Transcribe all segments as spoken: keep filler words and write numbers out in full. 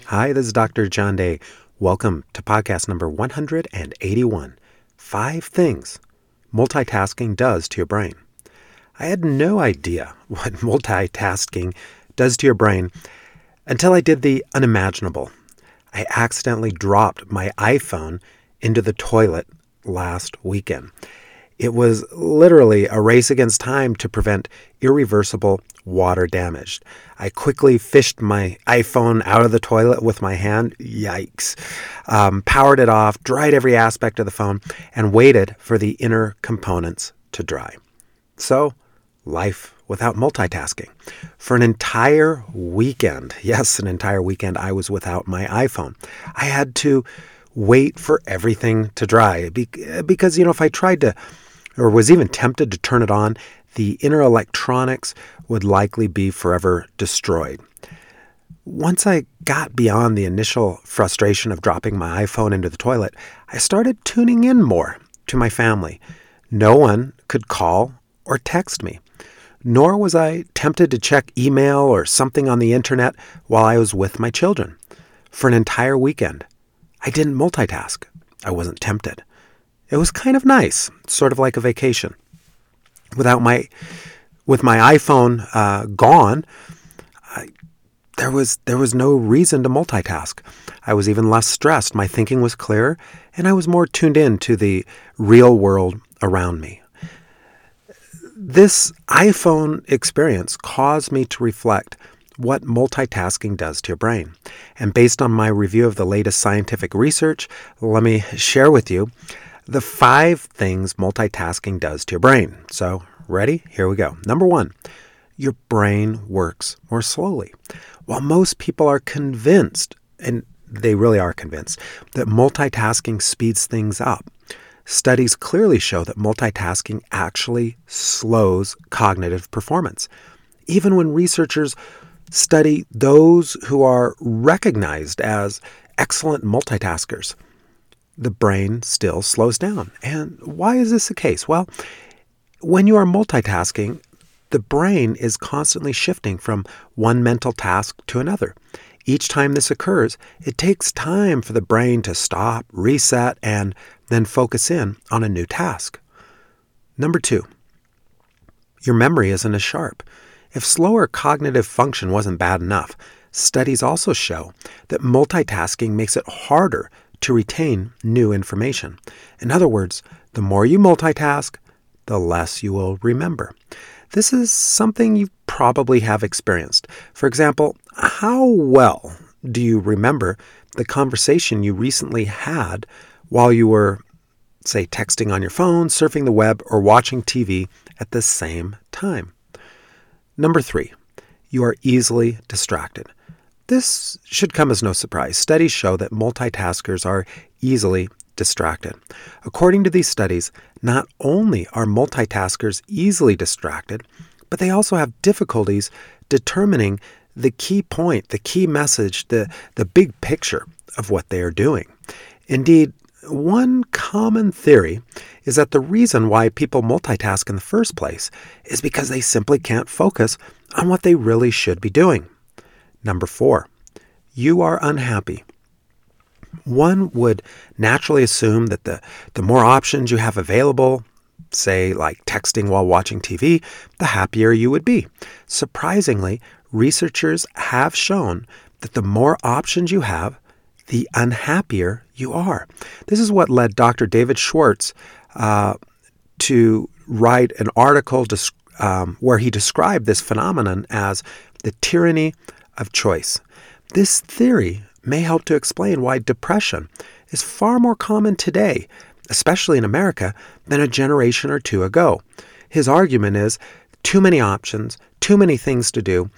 Hi, this is Doctor John Day. Welcome to podcast number one hundred eighty-one. Five things multitasking does to your brain. I had no idea what multitasking does to your brain until I did the unimaginable. I accidentally dropped my iPhone into the toilet last weekend. It was literally a race against time to prevent irreversible water damage. I quickly fished my iPhone out of the toilet with my hand. Yikes. Um, powered it off, dried every aspect of the phone, and waited for the inner components to dry. So, life without multitasking. For an entire weekend, yes, an entire weekend, I was without my iPhone. I had to wait for everything to dry because, you know, if I tried to or was even tempted to turn it on, the inner electronics would likely be forever destroyed. Once I got beyond the initial frustration of dropping my iPhone into the toilet, I started tuning in more to my family. No one could call or text me, nor was I tempted to check email or something on the internet while I was with my children. For an entire weekend, I didn't multitask. I wasn't tempted. It was kind of nice, sort of like a vacation. Without my, with my iPhone uh, gone, I, there was there was no reason to multitask. I was even less stressed. My thinking was clearer, and I was more tuned in to the real world around me. This iPhone experience caused me to reflect what multitasking does to your brain. And based on my review of the latest scientific research, let me share with you the five things multitasking does to your brain. So, ready? Here we go. Number one, your brain works more slowly. While most people are convinced, and they really are convinced, that multitasking speeds things up, studies clearly show that multitasking actually slows cognitive performance. Even when researchers study those who are recognized as excellent multitaskers, the brain still slows down. And why is this the case? Well, when you are multitasking, the brain is constantly shifting from one mental task to another. Each time this occurs, it takes time for the brain to stop, reset, and then focus in on a new task. Number two, your memory isn't as sharp. If slower cognitive function wasn't bad enough, studies also show that multitasking makes it harder to retain new information. In other words, the more you multitask, the less you will remember. This is something you probably have experienced. For example, how well do you remember the conversation you recently had while you were, say, texting on your phone, surfing the web, or watching T V at the same time? Number three, you are easily distracted. This should come as no surprise. Studies show that multitaskers are easily distracted. According to these studies, not only are multitaskers easily distracted, but they also have difficulties determining the key point, the key message, the, the big picture of what they are doing. Indeed, one common theory is that the reason why people multitask in the first place is because they simply can't focus on what they really should be doing. Number four, you are unhappy. One would naturally assume that the, the more options you have available, say like texting while watching T V, the happier you would be. Surprisingly, researchers have shown that the more options you have, the unhappier you are. This is what led Doctor David Schwartz uh, to write an article des- um, where he described this phenomenon as the tyranny of choice. This theory may help to explain why depression is far more common today, especially in America, than a generation or two ago. His argument is too many options, too many things to do,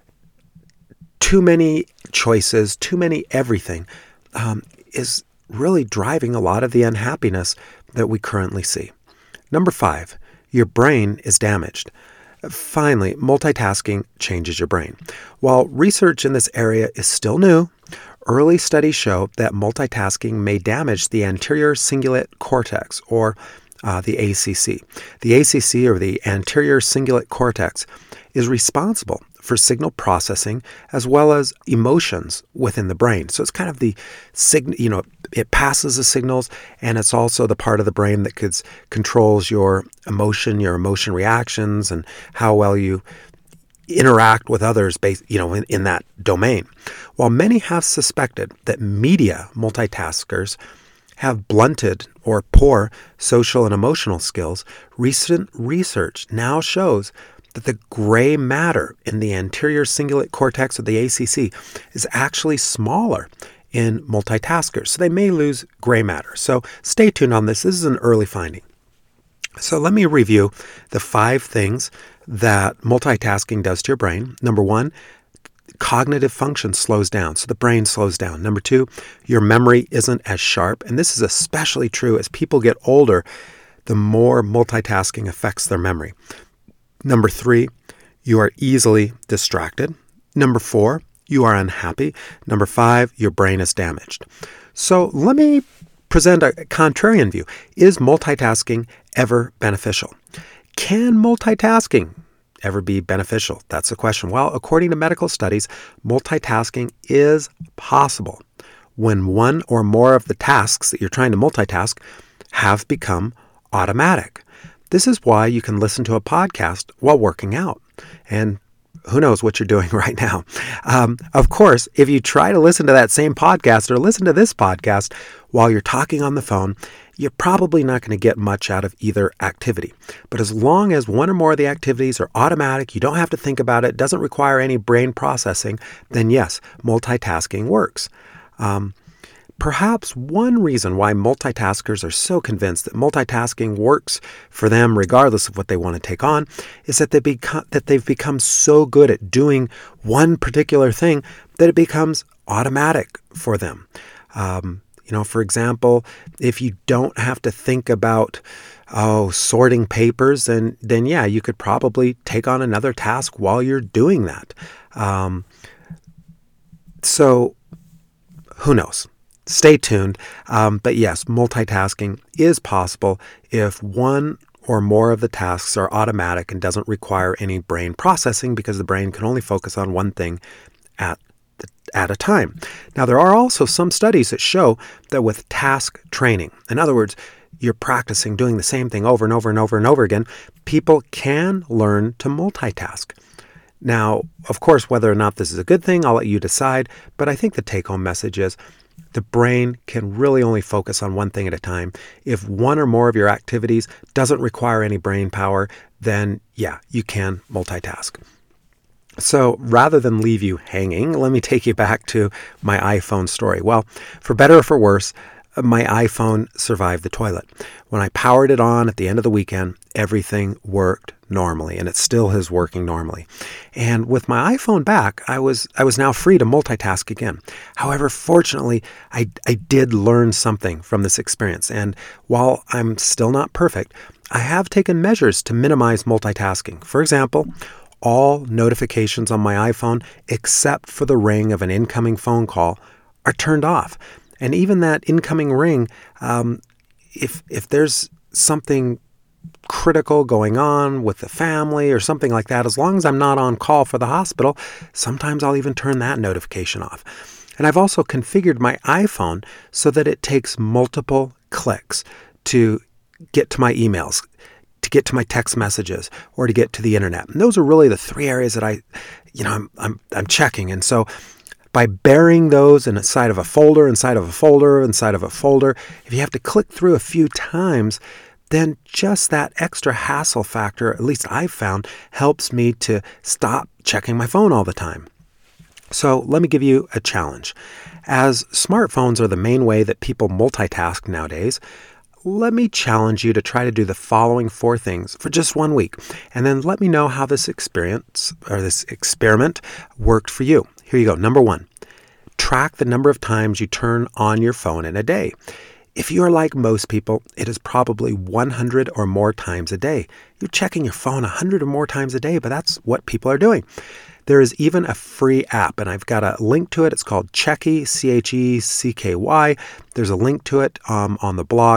too many choices, too many everything um, is really driving a lot of the unhappiness that we currently see. Number five, your brain is damaged. Finally, multitasking changes your brain. While research in this area is still new, early studies show that multitasking may damage the anterior cingulate cortex, or uh, the A C C. The A C C, or the anterior cingulate cortex, is responsible for signal processing as well as emotions within the brain. So it's kind of the signal, you know, it passes the signals, and it's also the part of the brain that could, controls your emotion, your emotion reactions, and how well you interact with others based, you know, in, in that domain. While many have suspected that media multitaskers have blunted or poor social and emotional skills, recent research now shows that the gray matter in the anterior cingulate cortex of the A C C is actually smaller in multitaskers. So they may lose gray matter. So stay tuned on this. This is an early finding. So let me review the five things that multitasking does to your brain. Number one, cognitive function slows down. So the brain slows down. Number two, your memory isn't as sharp. And this is especially true as people get older, the more multitasking affects their memory. Number three, you are easily distracted. Number four, you are unhappy. Number five, your brain is damaged. So let me present a contrarian view. Is multitasking ever beneficial? Can multitasking ever be beneficial? That's the question. Well, according to medical studies, multitasking is possible when one or more of the tasks that you're trying to multitask have become automatic. This is why you can listen to a podcast while working out. And who knows what you're doing right now. Um, of course, if you try to listen to that same podcast or listen to this podcast while you're talking on the phone, you're probably not going to get much out of either activity. But as long as one or more of the activities are automatic, you don't have to think about it, doesn't require any brain processing, then yes, multitasking works. Um, Perhaps one reason why multitaskers are so convinced that multitasking works for them regardless of what they want to take on is that they become that they've become so good at doing one particular thing that it becomes automatic for them. Um, you know, for example, if you don't have to think about oh sorting papers, then then yeah, you could probably take on another task while you're doing that. Um, so who knows? Stay tuned. Um, but yes, multitasking is possible if one or more of the tasks are automatic and doesn't require any brain processing, because the brain can only focus on one thing at the, at a time. Now, there are also some studies that show that with task training, in other words, you're practicing doing the same thing over and over and over and over again, people can learn to multitask. Now, of course, whether or not this is a good thing, I'll let you decide, but I think the take-home message is the brain can really only focus on one thing at a time. If one or more of your activities doesn't require any brain power, then yeah, you can multitask. So rather than leave you hanging, let me take you back to my iPhone story. Well, for better or for worse, my iPhone survived the toilet. When I powered it on at the end of the weekend, everything worked normally, and it still is working normally. And with my iPhone back, I was I was now free to multitask again. However, fortunately, I, I did learn something from this experience. And while I'm still not perfect, I have taken measures to minimize multitasking. For example, all notifications on my iPhone, except for the ring of an incoming phone call, are turned off. And even that incoming ring, um, if if there's something critical going on with the family or something like that, as long as I'm not on call for the hospital, sometimes I'll even turn that notification off. And I've also configured my iPhone so that it takes multiple clicks to get to my emails, to get to my text messages, or to get to the internet. And those are really the three areas that I, you know, I'm I'm, I'm checking. And so by burying those inside of a folder, inside of a folder, inside of a folder, if you have to click through a few times, then just that extra hassle factor, at least I've found, helps me to stop checking my phone all the time. So let me give you a challenge. As smartphones are the main way that people multitask nowadays, let me challenge you to try to do the following four things for just one week, and then let me know how this experience or this experiment worked for you. Here you go. Number one, track the number of times you turn on your phone in a day. If you are like most people, it is probably one hundred or more times a day. You're checking your phone one hundred or more times a day, but that's what people are doing. There is even a free app, and I've got a link to it. It's called Checky, C H E C K Y. There's a link to it um, on the blog.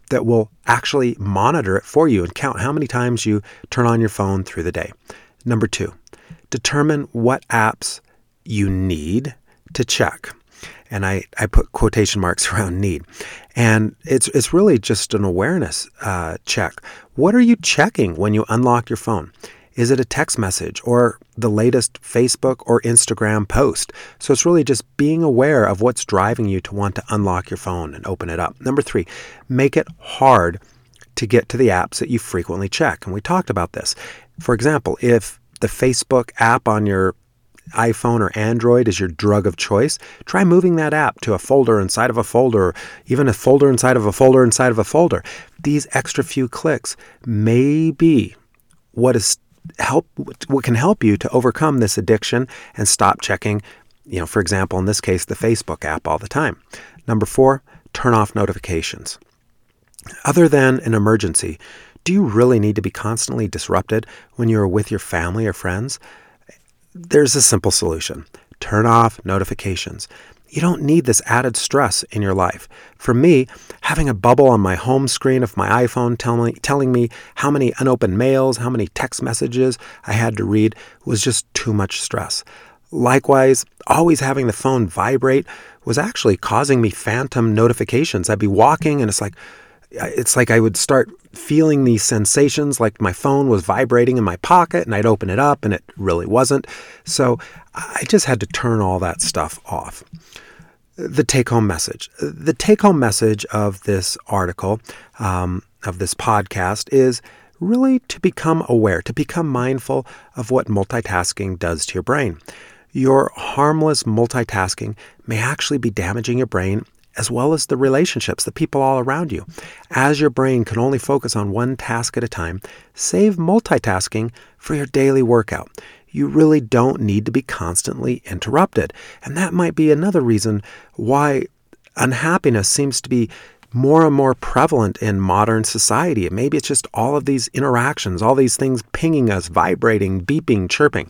that will actually monitor it for you and count how many times you turn on your phone through the day. Number two, determine what apps you need to check. And I, I put quotation marks around need. And it's it's really just an awareness uh, check. What are you checking when you unlock your phone? Is it a text message or the latest Facebook or Instagram post? So it's really just being aware of what's driving you to want to unlock your phone and open it up. Number three, make it hard to get to the apps that you frequently check. And we talked about this. For example, if the Facebook app on your iPhone or Android is your drug of choice, try moving that app to a folder inside of a folder, or even a folder inside of a folder inside of a folder. These extra few clicks may be what is help what can help you to overcome this addiction and stop checking, you know, for example, in this case, the Facebook app all the time. Number four, turn off notifications. Other than an emergency, do you really need to be constantly disrupted when you're with your family or friends? There's a simple solution. Turn off notifications. You don't need this added stress in your life. For me, having a bubble on my home screen of my iPhone tell me, telling me how many unopened mails, how many text messages I had to read was just too much stress. Likewise, always having the phone vibrate was actually causing me phantom notifications. I'd be walking and it's like, It's like I would start feeling these sensations like my phone was vibrating in my pocket and I'd open it up and it really wasn't. So I just had to turn all that stuff off. The take-home message. The take-home message of this article, um, of this podcast, is really to become aware, to become mindful of what multitasking does to your brain. Your harmless multitasking may actually be damaging your brain as well as the relationships, the people all around you. As your brain can only focus on one task at a time, save multitasking for your daily workout. You really don't need to be constantly interrupted. And that might be another reason why unhappiness seems to be more and more prevalent in modern society. Maybe it's just all of these interactions, all these things pinging us, vibrating, beeping, chirping.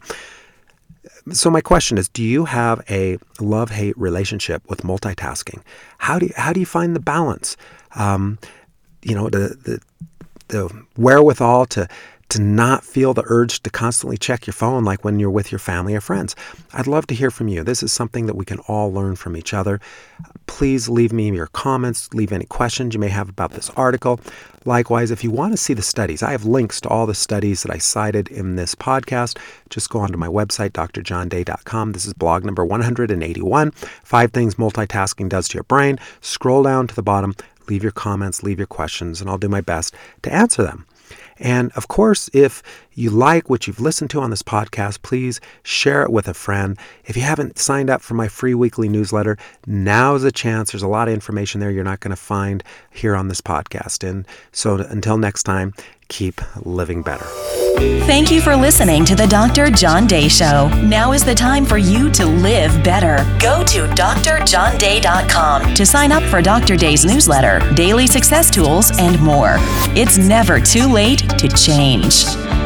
So my question is, do you have a love-hate relationship with multitasking? How do you, how do you find the balance? Um, you know, the, the the wherewithal to to not feel the urge to constantly check your phone like when you're with your family or friends. I'd love to hear from you. This is something that we can all learn from each other. Please leave me your comments, leave any questions you may have about this article. Likewise, if you want to see the studies, I have links to all the studies that I cited in this podcast. Just go onto my website, d r john day dot com. This is blog number one hundred eighty-one, Five Things Multitasking Does to Your Brain. Scroll down to the bottom, leave your comments, leave your questions, and I'll do my best to answer them. And of course, if you like what you've listened to on this podcast, please share it with a friend. If you haven't signed up for my free weekly newsletter, now's a chance. There's a lot of information there you're not going to find here on this podcast. And so until next time, keep living better. Thank you for listening to the Doctor John Day Show. Now is the time for you to live better. Go to d r john day dot com to sign up for Doctor Day's newsletter, daily success tools, and more. It's never too late to change.